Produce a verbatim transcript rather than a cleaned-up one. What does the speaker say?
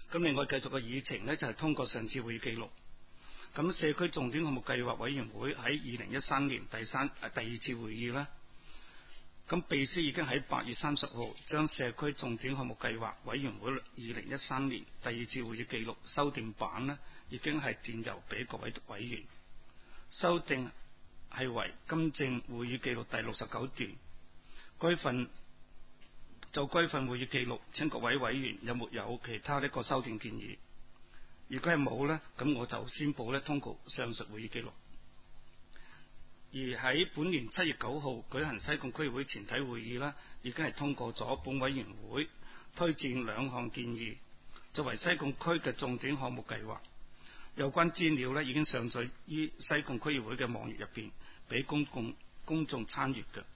咁另外繼續嘅議程呢，就係、是、通過上次會議記錄。咁社區重點項目計劃委員會喺二零一三年第三第二次會議啦。咁秘書已經喺八月三十號將社區重點項目計劃委員會二零一三年第二次會議記錄修訂版呢，已經係電郵俾各位委員。修訂係為今正會議記錄第六十九段。該份就該份會議記錄，請各位委員有沒有其他一個修訂建議？如果係冇呢，咁我就宣佈呢通過上述會議記錄。而喺本年七月九號舉行西貢區議會全體會議啦，已經係通過咗本委員會推薦兩項建議，作為西貢區嘅重點項目計劃。有關資料呢已經上載於西貢區議會嘅網頁入邊，俾公共公眾參閱嘅。